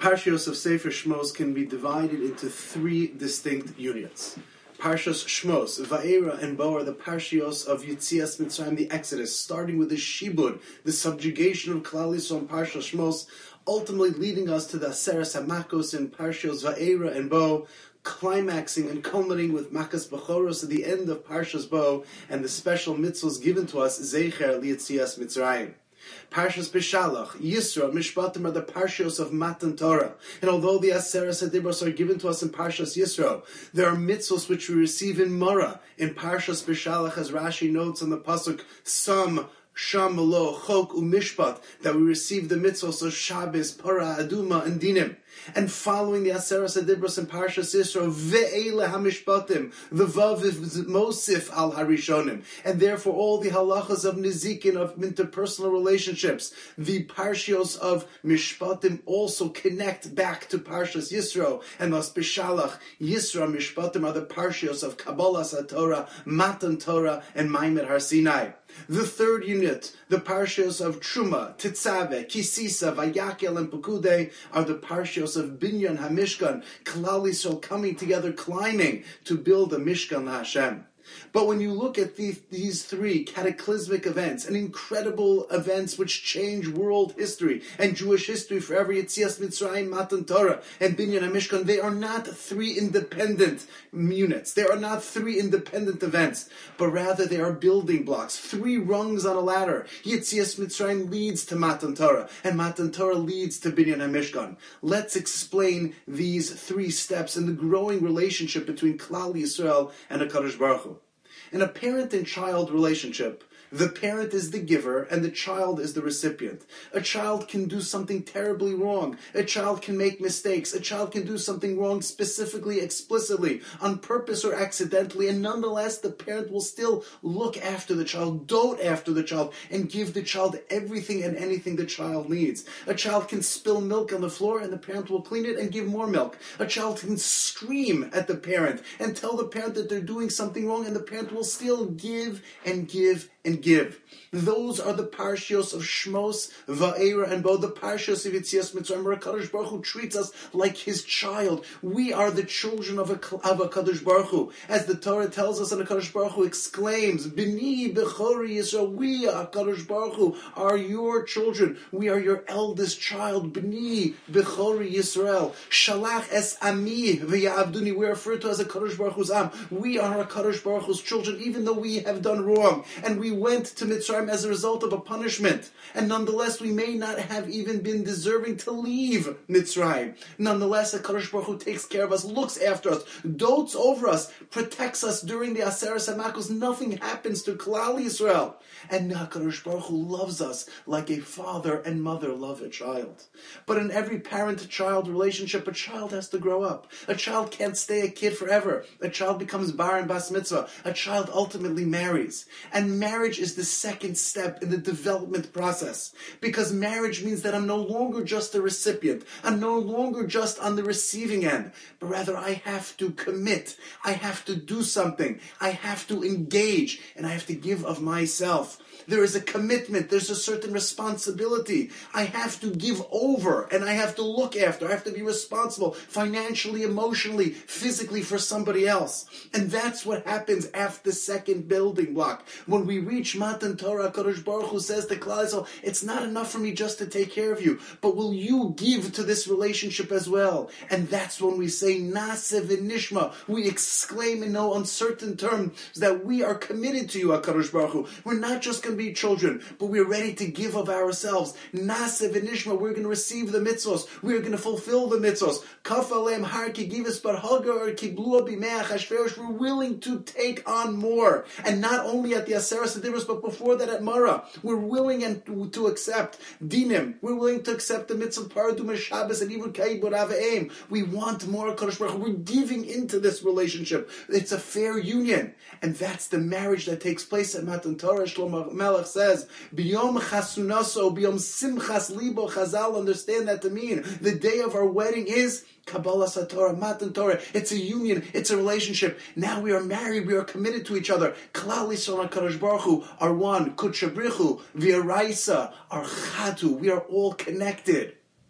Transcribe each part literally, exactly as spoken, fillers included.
Parshios of Sefer Shmos can be divided into three distinct units. Parshas Shmos, Va'era and Bo are the Parshios of Yitzias Mitzrayim, the Exodus, starting with the Shibud, the subjugation of Klal Yisrael in Parshas Shmos, ultimately leading us to the Aseres HaMakos in Parshios Va'era and Bo, climaxing and culminating with Makas Bechoros at the end of Parshas Bo, and the special mitzvahs given to us, Zeicher Li'Yitzias Mitzrayim. Parshas Beshalach, Yisro, Mishpatim are the Parshios of Matan Torah. And although the Aseres HaDibros are given to us in Parshas Yisro, there are mitzvos which we receive in Mara. In Parshas Beshalach, as Rashi notes on the pasuk, Sam, Sham, Lo, Chok, Umishpat, that we receive the mitzvos of Shabbos, Para, Aduma, and Dinim. And following the Aseres HaDibros in Parshas Yisro, Ve'ele HaMishpatim, the Vav is Mosif al Harishonim, and therefore all the halachas of Nizikin, of interpersonal relationships, the Parshios of Mishpatim also connect back to Parshas Yisro, and thus Beshalach, Yisro, Mishpatim are the Parshios of Kabbalah HaTorah, Matan Torah, and Maimed Har Sinai. The third unit, the Parshios of Truma, Tetzaveh, Kisisa, Vayakel, and Pekudei are the Parshios of Binyan HaMishkan, Klal Yisrael coming together, climbing to build a Mishkan LaHashem. But when you look at these, these three cataclysmic events, and incredible events which change world history and Jewish history forever, Yetzias Mitzrayim, Matan Torah, and Binyan HaMishkan, they are not three independent units. They are not three independent events, but rather they are building blocks, three rungs on a ladder. Yetzias Mitzrayim leads to Matan Torah, and Matan Torah leads to Binyan HaMishkan. Let's explain these three steps in the growing relationship between Klal Yisrael and HaKadosh Baruch Hu. In a parent and child relationship, the parent is the giver and the child is the recipient. A child can do something terribly wrong. A child can make mistakes. A child can do something wrong specifically, explicitly, on purpose or accidentally, and nonetheless the parent will still look after the child, dote after the child, and give the child everything and anything the child needs. A child can spill milk on the floor and the parent will clean it and give more milk. A child can scream at the parent and tell the parent that they're doing something wrong, and the parent will still give and give and give. Those are the Parshios of Shmos, Va'era, and Bo, the Parshios of Yetzias Mitzrayim, where HaKadosh Baruch Hu treats us like His child. We are the children of, a, of HaKadosh Baruch Hu. As the Torah tells us, and HaKadosh Baruch Hu exclaims, B'ni Bechori Yisrael, we, HaKadosh Baruch Hu, are your children. We are your eldest child. B'ni Bechori Yisrael, Shalach es Ami v'ya'avduni. We are referred to as HaKadosh Baruch Hu's Am. We are HaKadosh Baruch Hu's children, even though we have done wrong. And we went to Mitzrayim as a result of a punishment. And nonetheless, we may not have even been deserving to leave Mitzrayim. Nonetheless, HaKadosh Baruch Hu takes care of us, looks after us, dotes over us, protects us during the Aseres HaMakos. Nothing happens to Klal Yisrael. And HaKadosh Baruch Hu loves us like a father and mother love a child. But in every parent-child relationship, a child has to grow up. A child can't stay a kid forever. A child becomes bar and bas mitzvah. A child ultimately marries. And marriage is the second step in the development process. Because marriage means that I'm no longer just a recipient. I'm no longer just on the receiving end. But rather I have to commit. I have to do something. I have to engage. And I have to give of myself. There is a commitment. There's a certain responsibility. I have to give over, and I have to look after. I have to be responsible financially, emotionally, physically for somebody else. And that's what happens after the second building block. When we reach Matan Torah, HaKadosh Baruch Hu says to Klal Yisrael, it's not enough for me just to take care of you, but will you give to this relationship as well? And that's when we say, Naseh v'nishma. We exclaim in no uncertain terms that we are committed to you, HaKadosh Baruch Hu. We're not just going to be children, but we're ready to give of ourselves. Naseh v'nishma, we're going to receive the mitzvos. We're going to fulfill the mitzvos. Kaf aleim har ki givas bar hagar ki blua b'mei Achashverosh. We're willing to take on more. And not only at the Aseres HaDibros, but before that at Mara. We're willing and to, to accept dinim. We're willing to accept the mitzvah paradum Shabbos and even ka'ibur ava'im. We want more HaKadosh Baruch Hu. We're giving into this relationship. It's a fair union. And that's the marriage that takes place at Matan Torah. Shlomo Melech says, B'yom chasunaso, b'yom simchas libo, Chazal understand that to mean the day of our wedding is Kabbalah HaTorah, Matan Torah. It's a union. It's a relationship. Now we are married. We are committed to each other. Klal Yisrael and HaKadosh Baruch Hu are one. Kudsha Brichu, V'yaraisa, are Chatu. We are all connected.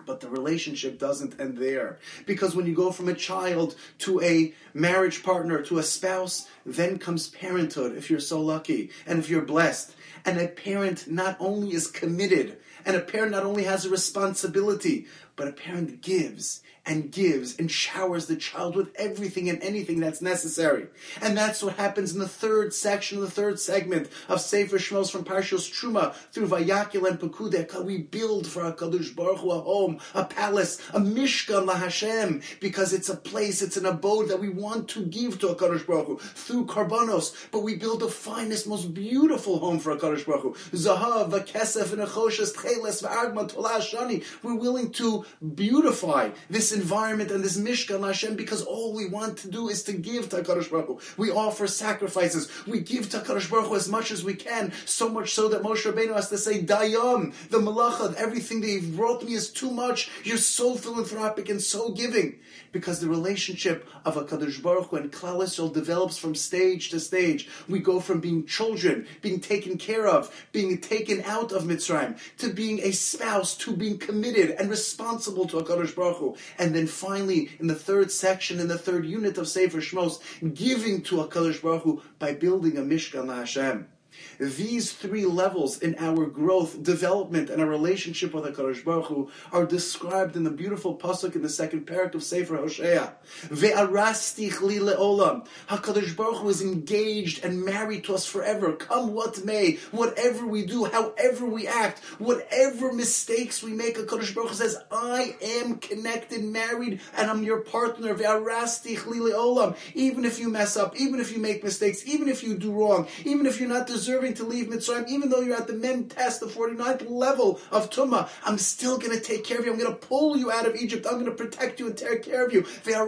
But the relationship doesn't end there. Because when you go from a child to a marriage partner, to a spouse, then comes parenthood, if you're so lucky, and if you're blessed. And a parent not only is committed, and a parent not only has a responsibility, but a parent gives and gives and showers the child with everything and anything that's necessary. And that's what happens in the third section, the third segment of Sefer Shmos from Parshas Truma through Vayakil and Pekudei. We build for HaKadosh Baruch Hu a home, a palace, a Mishkan LaHashem, because it's a place, it's an abode that we want to give to HaKadosh Baruch Hu through Karbanos. But we build the finest, most beautiful home for HaKadosh Baruch Hu. Zahav, Vakesef, V'nechoshes, Tcheles, V'argma, Tolah, Shani. We're willing to beautify this environment and this Mishkan Hashem, because all we want to do is to give to HaKadosh Baruch Hu. We offer sacrifices. We give to HaKadosh Baruch Hu as much as we can, so much so that Moshe Rabbeinu has to say, Dayam, the Malacha, everything that you've brought me is too much. You're so philanthropic and so giving. Because the relationship of HaKadosh Baruch Hu and Klal Yisrael develops from stage to stage. We go from being children, being taken care of, being taken out of Mitzrayim, to being a spouse, to being committed and responsible to HaKadosh Baruch Hu. And then finally, in the third section, in the third unit of Sefer Shmos, giving to HaKadosh Baruch Hu by building a Mishkan LaHashem. These three levels in our growth, development, and our relationship with HaKadosh Baruch Hu are described in the beautiful pasuk in the second parak of Sefer Hosea. Ve'arastich li le'olam. HaKadosh Baruch Hu is engaged and married to us forever. Come what may, whatever we do, however we act, whatever mistakes we make, HaKadosh Baruch Hu says, I am connected, married, and I'm your partner. Ve'arastich li le'olam. Even if you mess up, even if you make mistakes, even if you do wrong, even if you're not deserving to leave Mitzrayim, even though you're at the Mem test, the forty-ninth level of Tumah, I'm still going to take care of you. I'm going to pull you out of Egypt. I'm going to protect you and take care of you.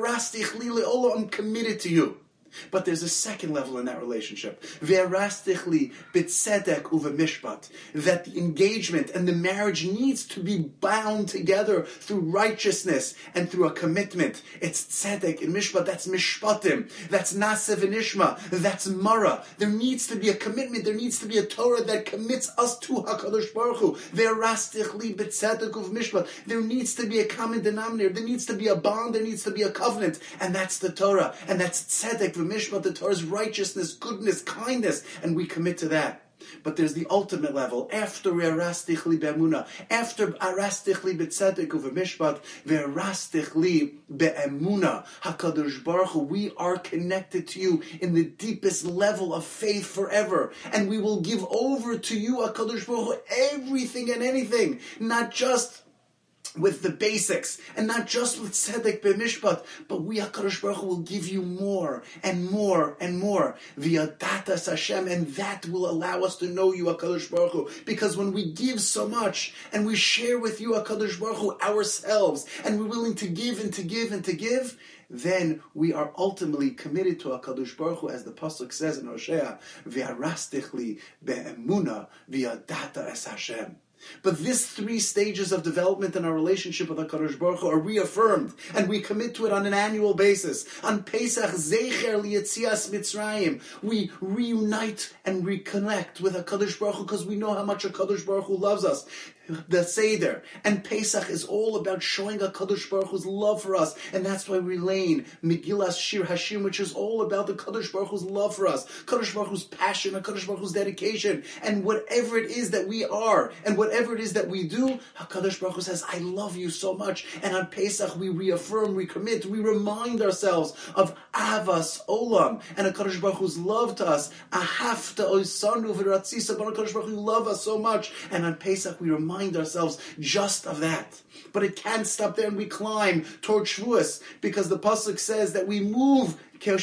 I'm committed to you. But there's a second level in that relationship. Ve'arastichli b'tzedek uve'mishpat. That the engagement and the marriage needs to be bound together through righteousness and through a commitment. It's tzedek and mishpat. That's mishpatim. That's nasev and ishma. That's mara. There needs to be a commitment. There needs to be a Torah that commits us to HaKadosh Baruch Hu. Ve'arastichli b'tzedek uve'mishpat. There needs to be a common denominator. There needs to be a bond. There needs to be a covenant. And that's the Torah. And that's tzedek Mishpat, the Torah's righteousness, goodness, kindness, and we commit to that. But there's the ultimate level. After Ve'arastichli be'emuna, after Arastichli be'tzedek uve'mishpat, Ve'arastichli be'emuna, HaKadosh Baruch Hu, we are connected to you in the deepest level of faith forever. And we will give over to you, HaKadosh Baruch Hu, everything and anything, not just with the basics, and not just with tzedek b'mishpat, but we, HaKadosh Baruch Hu, will give you more and more and more via datas Hashem, and that will allow us to know you, HaKadosh Baruch Hu. Because when we give so much, and we share with you, HaKadosh Baruch Hu, ourselves, and we're willing to give and to give and to give, then we are ultimately committed to HaKadosh Baruch Hu, as the pasuk says in Hosea, Ve'arastichli be'emuna v'yadata es Hashem. But these three stages of development in our relationship with HaKadosh Baruch Hu are reaffirmed, and we commit to it on an annual basis. On Pesach, Zecher Liyetzias Mitzrayim, we reunite and reconnect with HaKadosh Baruch Hu because we know how much HaKadosh Baruch Hu loves us. The Seder and Pesach is all about showing HaKadosh Baruch Hu's love for us, and that's why we lane Megillas Shir Hashim, which is all about the HaKadosh Baruch Hu's love for us, HaKadosh Baruch Hu's passion, HaKadosh Baruch Hu's dedication, and whatever it is that we are, and whatever it is that we do, HaKadosh Baruch Hu says, I love you so much. And on Pesach we reaffirm, we commit, we remind ourselves of Avas Olam, and HaKadosh Baruch Hu's love to us. Ahavta Oisanu V'Ratzisa, but HaKadosh Baruch Hu love us so much. And on Pesach we remind ourselves just of that. But it can't stop there, and we climb toward Shavuos, because the pasuk says that we move.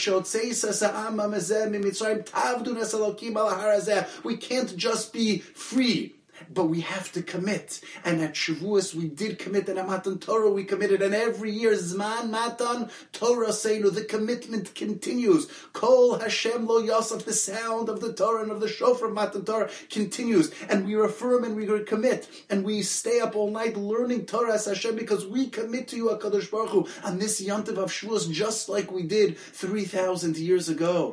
We can't just be free, but we have to commit. And at Shavuos we did commit, and at Matan Torah we committed, and every year Zman Matan Torah Seinu, the commitment continues. Kol Hashem Lo Yosef, the sound of the Torah and of the shofar Matan Torah continues, and we affirm and we commit, and we stay up all night learning Torah as Hashem, because we commit to you, HaKadosh Baruch Hu, on this Yontiv of Shavuos, just like we did three thousand years ago.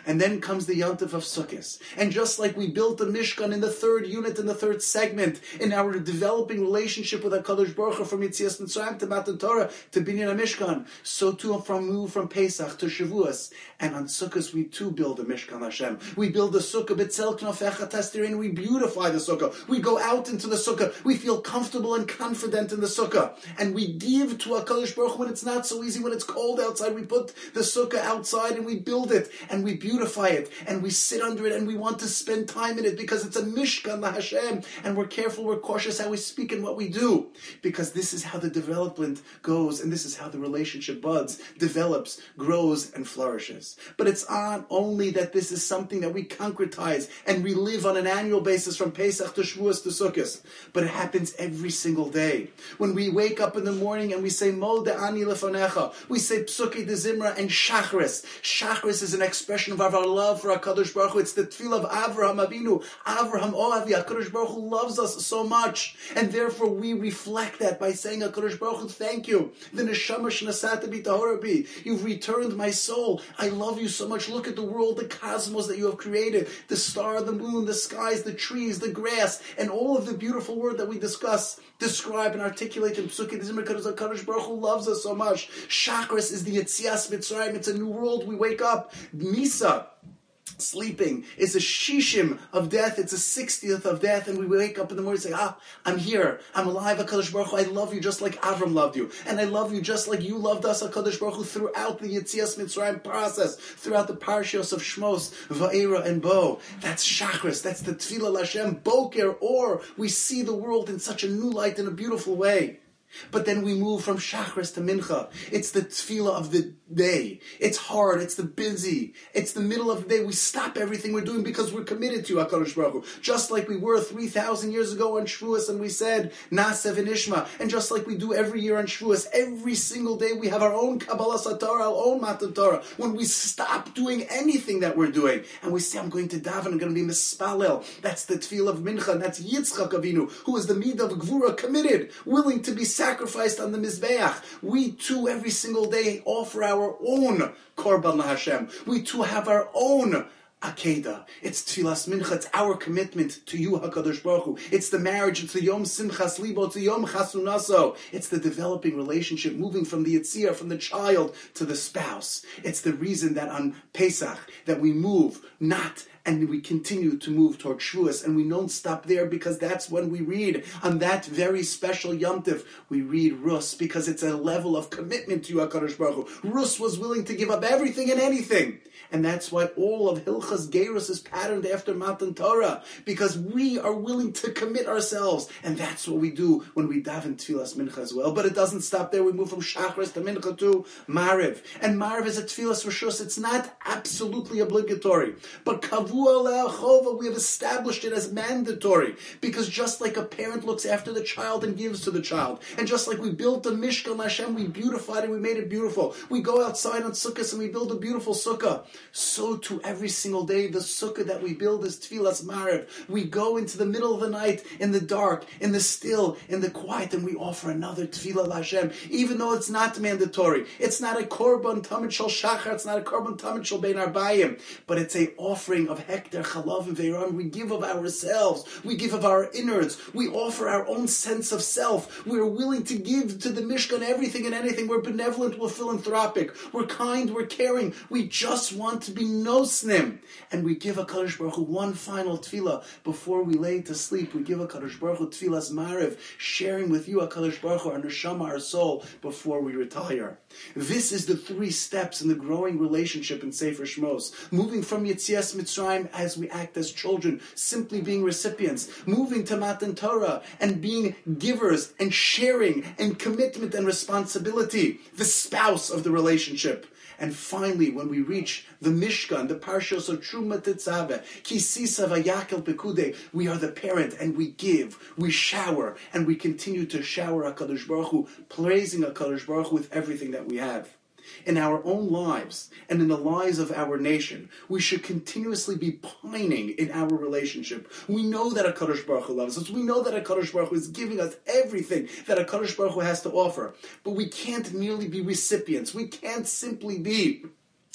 And then comes the Yontif of Sukkot. And just like we built the Mishkan in the third unit, in the third segment, in our developing relationship with HaKadosh Baruch Hu from Yetzias Mitzrayim to Matan Torah to Binyan HaMishkan, so too from move from Pesach to Shavuos. And on Sukkot we too build a Mishkan Hashem. We build a Sukkah, B'tzel Knofecha Testirin, we beautify the Sukkah. We go out into the Sukkah. We feel comfortable and confident in the Sukkah. And we give to HaKadosh Baruch Hu when it's not so easy, when it's cold outside. We put the Sukkah outside and we build it and we beautify it and we sit under it and we want to spend time in it because it's a Mishkan LaHashem, and we're careful, we're cautious how we speak and what we do, because this is how the development goes and this is how the relationship buds, develops, grows and flourishes. But it's not only that this is something that we concretize and we live on an annual basis from Pesach to Shavuos to Sukkot, but it happens every single day. When we wake up in the morning and we say Mo De'ani Lefanecha, we say Psukei de Zimra and Shachris. Shachris is an expression of our love for HaKadosh Baruch Hu. It's the tefillah of Avraham Avinu, Avraham Oavi. HaKadosh Baruch Hu loves us so much, and therefore we reflect that by saying HaKadosh Baruch Hu, thank you. The neshama shnasata bi tahora bi. You've returned my soul. I love you so much. Look at the world, the cosmos that you have created, the star, the moon, the skies, the trees, the grass, and all of the beautiful word that we discuss, describe, and articulate in Psukei de Zimra. HaKadosh Baruch Hu loves us so much. Shachris is the Yetzias Mitzrayim. It's a new world. We wake up. Misa, sleeping, is a shishim of death. It's a sixtieth of death, and we wake up in the morning and say, ah, I'm here, I'm alive, HaKadosh Baruch Hu, I love you just like Avram loved you, and I love you just like you loved us, HaKadosh Baruch Hu, throughout the Yetzias Mitzrayim process, throughout the parashos of Shmos, Va'era, and Bo. That's Shachris, that's the Tefillah L'Hashem, Boker, or we see the world in such a new light, in a beautiful way. But then we move from Shachris to Mincha. It's the tefillah of the day. It's hard. It's the busy. It's the middle of the day. We stop everything we're doing because we're committed to HaKadosh Baruch Hu. Just like we were three thousand years ago on Shavuos, and we said, Naaseh v'nishma. And just like we do every year on Shavuos, every single day we have our own Kabbalah Satorah, our own Matan Torah. When we stop doing anything that we're doing, and we say, I'm going to daven, I'm going to be mispalel. That's the tefillah of Mincha. And that's Yitzchak Avinu, who is the midah of Gvura, committed, willing to be sacrificed on the Mizbeach. We too, every single day, offer our own Korban LaHashem. We too have our own Akedah. It's Tfilas Mincha. It's our commitment to you, HaKadosh Baruch Hu. It's the marriage. It's the Yom Simchas Libo. It's the Yom Chasunaso. It's the developing relationship, moving from the Yitzir, from the child to the spouse. It's the reason that on Pesach, that we move not and we continue to move toward Shavuos, and we don't stop there, because that's when we read on that very special Yom Tov. We read Rus because it's a level of commitment to you, HaKadosh Baruch Hu. Rus was willing to give up everything and anything, and that's why all of Hilchas Gerus is patterned after Matan Torah, because we are willing to commit ourselves, and that's what we do when we daven Tfilas Mincha as well. But it doesn't stop there. We move from Shachris to Mincha to Mariv, and Mariv is a Tfilas Rishus. It's not absolutely obligatory, but Kavu we have established it as mandatory, because just like a parent looks after the child and gives to the child, and just like we built a Mishkan Hashem, we beautified it, we made it beautiful, we go outside on Sukkot and we build a beautiful Sukkah, so too every single day the Sukkah that we build is Tfilas Mariv. We go into the middle of the night, in the dark, in the still, in the quiet, and we offer another Tfilah Hashem, even though it's not mandatory. It's not a Korban Tamid Shel Shachar, it's not a Korban Tamid Shel Bein Arbayim, but it's a offering of Hektar, Chalav, and Veiram. We give of ourselves. We give of our innards. We offer our own sense of self. We're willing to give to the Mishkan everything and anything. We're benevolent. We're philanthropic. We're kind. We're caring. We just want to be nosnim. And we give HaKadosh Baruch Hu one final tefillah before we lay to sleep. We give HaKadosh Baruch Hu tefillas Mariv, sharing with you HaKadosh Baruch Hu, our neshama, our soul, before we retire. This is the three steps in the growing relationship in Sefer Shmos. Moving from Yetzias Mitzrayim as we act as children, simply being recipients, moving to Matan Torah and being givers and sharing and commitment and responsibility, the spouse of the relationship. And finally, when we reach the Mishkan, the Parshos of Truma Tetzaveh, Kisisa Vayakel Pekude, we are the parent and we give, we shower, and we continue to shower HaKadosh Baruch Hu, praising HaKadosh Baruch Hu with everything that we have. In our own lives and in the lives of our nation, we should continuously be pining in our relationship. We know that HaKadosh Baruch Hu loves us. We know that HaKadosh Baruch Hu is giving us everything that HaKadosh Baruch Hu has to offer. But we can't merely be recipients. We can't simply be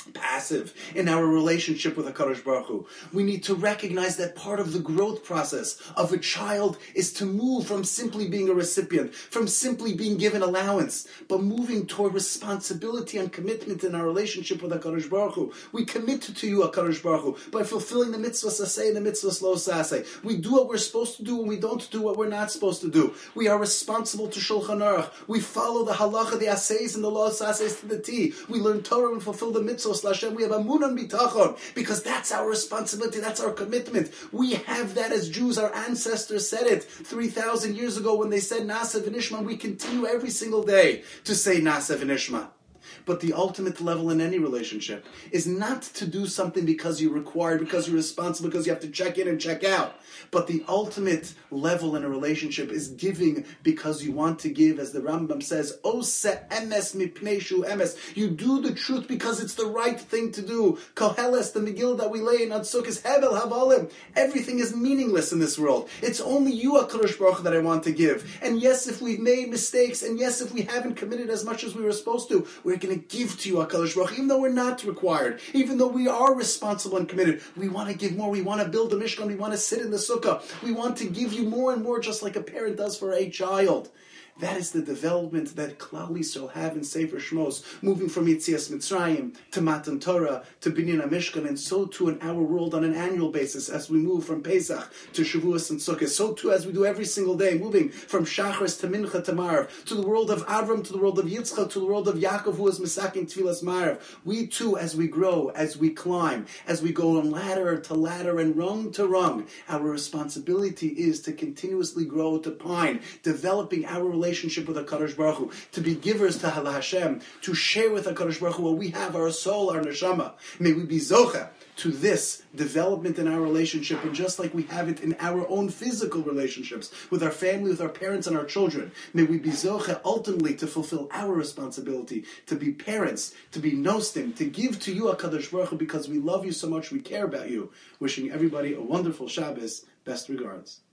passive in our relationship with HaKadosh Baruch Hu. We need to recognize that part of the growth process of a child is to move from simply being a recipient, from simply being given allowance, but moving toward responsibility and commitment in our relationship with HaKadosh Baruch Hu. We commit to you, HaKadosh Baruch Hu, by fulfilling the mitzvahs aseh and the mitzvahs lo saseh. We do what we're supposed to do and we don't do what we're not supposed to do. We are responsible to Shulchan Aruch. We follow the halacha, the asehs and the lo sasehs to the T. We learn Torah and fulfill the mitzvahs. Lashem, we have amunan bitachon, because that's our responsibility, that's our commitment. We have that as Jews. Our ancestors said it three thousand years ago when they said Na'aseh v'nishma. We continue every single day to say Na'aseh v'nishma. But the ultimate level in any relationship is not to do something because you're required, because you're responsible, because you have to check in and check out. But the ultimate level in a relationship is giving because you want to give, as the Rambam says, Ose emes mipnei shu emes. You do the truth because it's the right thing to do. Koheles, the Megillah that we lay in Atzuk, is Hevel Havalim. Everything is meaningless in this world. It's only you, HaKadosh Baruch Hu, that I want to give. And yes, if we've made mistakes, and yes, if we haven't committed as much as we were supposed to, we're going to give to you, HaKadosh Baruch Hu, even though we're not required, even though we are responsible and committed. We want to give more. We want to build a Mishkan. We want to sit in the Sukkah. We want to give you more and more, just like a parent does for a child. That is the development that Klal Yisrael have in Sefer Shmos, moving from Yetzias Mitzrayim to Matan Torah to Binyan HaMishkan, and so too in our world on an annual basis as we move from Pesach to Shavuos and Sukkot, so too as we do every single day, moving from Shachris to Mincha to Marav, to the world of Avram, to the world of Yitzchak, to the world of Yaakov, who is Mesaking Tfilas Marav. We too, as we grow, as we climb, as we go on ladder to ladder and rung to rung, our responsibility is to continuously grow to pine, developing our relationship relationship with HaKadosh Baruch Hu, to be givers to Hala Hashem, to share with HaKadosh Baruch Hu what we have, our soul, our neshama. May we be zocha to this development in our relationship, and just like we have it in our own physical relationships with our family, with our parents and our children, may we be zocha ultimately to fulfill our responsibility, to be parents, to be nostim, to give to you HaKadosh Baruch Hu because we love you so much, we care about you. Wishing everybody a wonderful Shabbos. Best regards.